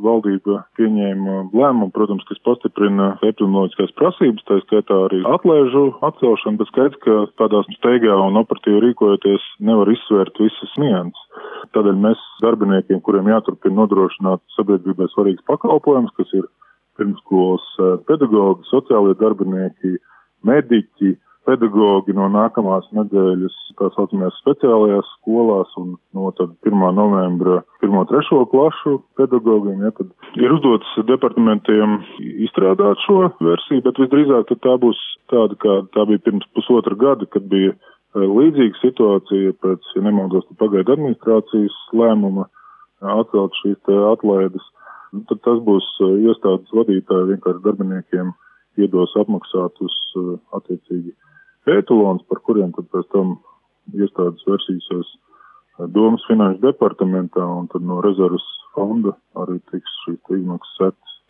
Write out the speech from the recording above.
valdība pieņēma lēmumu, protams, kas pastiprina epidemioloģiskās prasības, tā skaitā arī atlaižu atcelšanu, bet skaidrs, ka tādās steigā un operatīvi rīkojoties nevar izsvērt visas nianses. Tādēļ mēs darbiniekiem, kuriem jāturpina nodrošināt sabiedrībai svarīgas pakalpojumus, kas ir pirmskolas pedagogi, sociālie darbinieki, mediķi, pedagogi no nākamās nedēļas tā saucamajās speciālajās skolās un no 1. novembra 1.3. klašu pedagogiem. Ja, tad ir uzdots departamentiem izstrādāt šo versiju, bet visdrīzāk tā būs tāda, kā tā bija pirms pusotra gada, kad bija līdzīga situācija pēc, ja nemaldos, pagaidu administrācijas lēmuma atcelt šīs atlaides. Tad tas būs iestādes vadītāji vienkārši darbiniekiem iedos apmaksāt uz attiecīgi ētalons, par kuriem tad pēc tam iestādes versīsies Domas finanšu departamentā un tad no rezerves fonda arī tiks šīs izmaksas sektas.